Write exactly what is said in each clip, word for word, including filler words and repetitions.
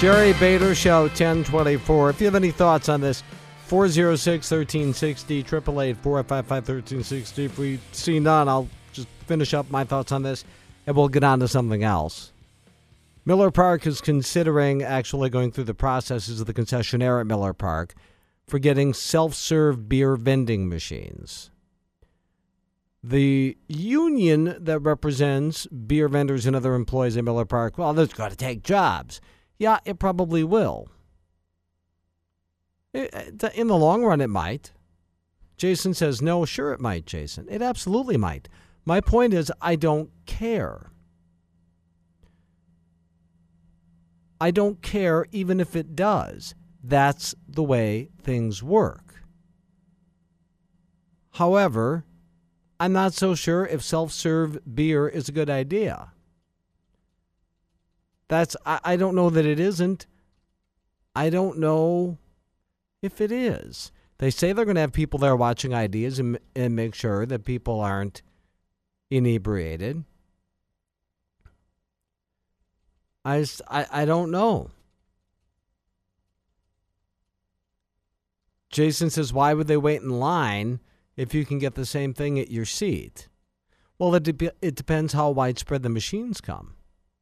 Jerry Bader Show, ten twenty-four. If you have any thoughts on this, four oh six, one three six oh, eight eight eight, four five five, one three six oh. If we see none, I'll just finish up my thoughts on this, and we'll get on to something else. Miller Park is considering actually going through the processes of the concessionaire at Miller Park for getting self-serve beer vending machines. The union that represents beer vendors and other employees at Miller Park, well, that's got to take jobs. Yeah, it probably will. It, in the long run, it might. Jason says, no, sure it might, Jason. It absolutely might. My point is, I don't care. I don't care even if it does. That's the way things work. However, I'm not so sure if self-serve beer is a good idea. That's I, I don't know that it isn't. I don't know if it is. They say they're going to have people there watching I Ds and, and make sure that people aren't inebriated. I, I, I don't know. Jason says, why would they wait in line if you can get the same thing at your seat? Well, it, de- it depends how widespread the machines come.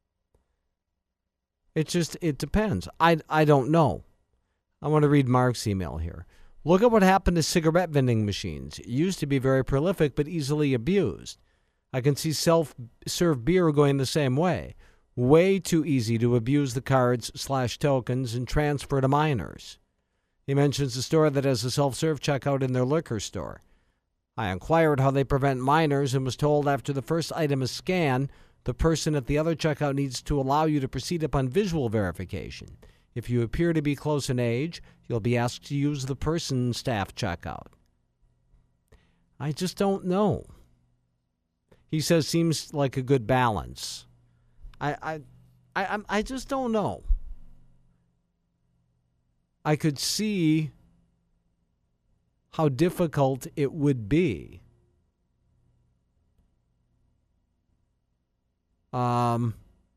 It just, it depends. I, I don't know. I want to read Mark's email here. Look at what happened to cigarette vending machines. It used to be very prolific, but easily abused. I can see self-serve beer going the same way. Way too easy to abuse the cards slash tokens and transfer to minors. He mentions a store that has a self-serve checkout in their liquor store. I inquired how they prevent minors and was told after the first item is scanned, the person at the other checkout needs to allow you to proceed upon visual verification. If you appear to be close in age, you'll be asked to use the person staff checkout. I just don't know. He says seems like a good balance. I I I I just don't know. I could see how difficult it would be. Um,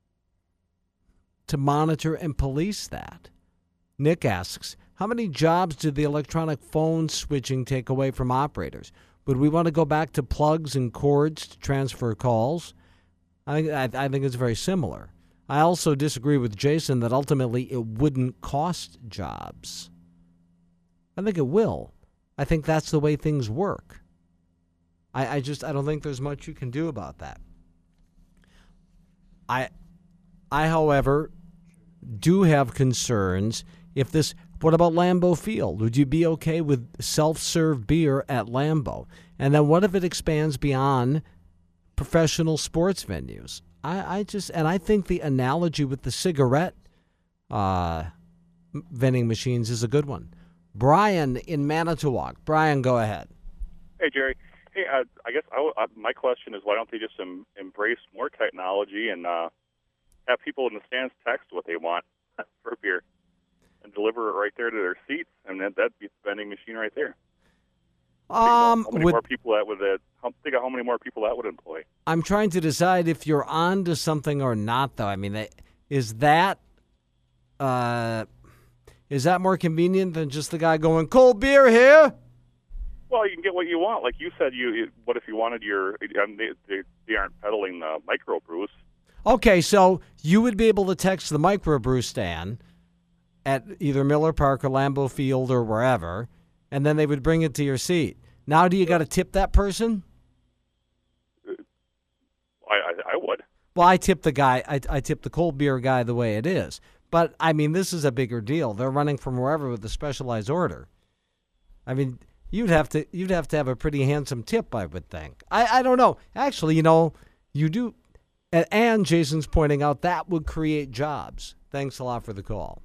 to monitor and police that. Nick asks, how many jobs did the electronic phone switching take away from operators? Would we want to go back to plugs and cords to transfer calls? I think I, I think it's very similar. I also disagree with Jason that ultimately it wouldn't cost jobs. I think it will. I think that's the way things work. I, I just I don't think there's much you can do about that. I, I, however, do have concerns if this, what about Lambeau Field? Would you be okay with self-serve beer at Lambeau? And then what if it expands beyond professional sports venues? I, I just, and I think the analogy with the cigarette uh, vending machines is a good one. Brian in Manitowoc. Brian, go ahead. Hey, Jerry. Hey, uh, I guess I, I, my question is, why don't they just em, embrace more technology and uh, have people in the stands text what they want for beer and deliver it right there to their seats, and that, that'd be the vending machine right there. Um, how many with, more people that would uh, how, think of how many more people that would employ? I'm trying to decide if you're on to something or not, though. I mean, they, is that uh, is that more convenient than just the guy going, cold beer here? Well, you can get what you want. Like you said, you what if you wanted your, um, they, they, they aren't peddling the microbrews. Okay, so you would be able to text the microbrew stand at either Miller Park or Lambeau Field or wherever, and then they would bring it to your seat. Now, do you got to tip that person? I, I, I would. Well, I tip the guy. I, I tip the cold beer guy the way it is. But, I mean, this is a bigger deal. They're running from wherever with a specialized order. I mean, you'd have to you'd have to have a pretty handsome tip, I would think. I, I don't know. Actually, you know, you do. And, and Jason's pointing out that would create jobs. Thanks a lot for the call.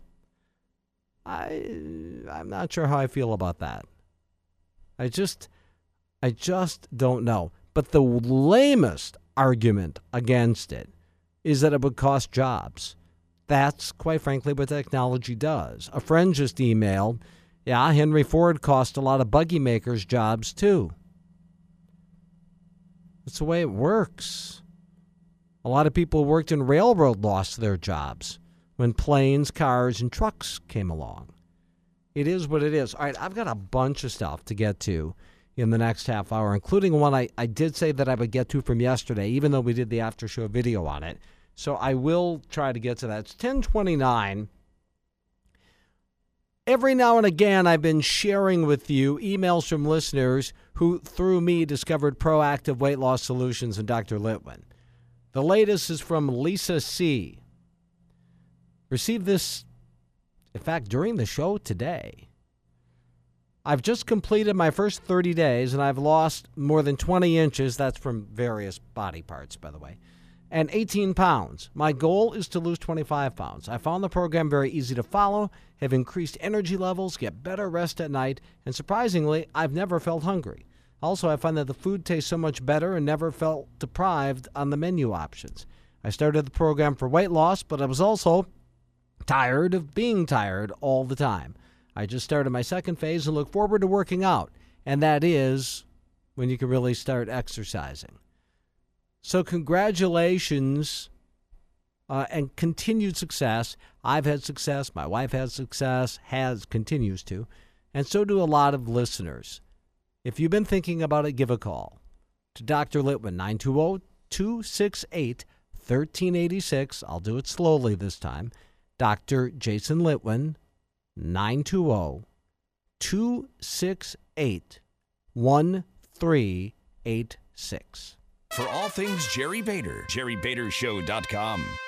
I I'm not sure how I feel about that. I just I just don't know. But the lamest argument against it is that it would cost jobs. That's, quite frankly, what technology does. A friend just emailed, yeah, Henry Ford cost a lot of buggy makers jobs, too. That's the way it works. A lot of people who worked in railroad lost their jobs. when planes, cars, and trucks came along. It is what it is. All right, I've got a bunch of stuff to get to in the next half hour, including one I, I did say that I would get to from yesterday, even though we did the after show video on it. So I will try to get to that. It's ten twenty-nine. Every now and again, I've been sharing with you emails from listeners who, through me, discovered Proactive Weight Loss Solutions and Doctor Litwin. The latest is from Lisa C. Received this, in fact, during the show today. I've just completed my first thirty days, and I've lost more than twenty inches. That's from various body parts, by the way. And eighteen pounds. My goal is to lose twenty-five pounds. I found the program very easy to follow, have increased energy levels, get better rest at night, and surprisingly, I've never felt hungry. Also, I find that the food tastes so much better and never felt deprived on the menu options. I started the program for weight loss, but I was also tired of being tired all the time. I just started my second phase and look forward to working out, and that is when you can really start exercising. So congratulations uh, and continued success. I've had success. My wife has success, has, continues to, and so do a lot of listeners. If you've been thinking about it, give a call to Doctor Litwin, nine two zero, two six eight, one three eight six. I'll do it slowly this time. Doctor Jason Litwin, nine two zero, two six eight, one three eight six. For all things Jerry Bader, jerry bader show dot com.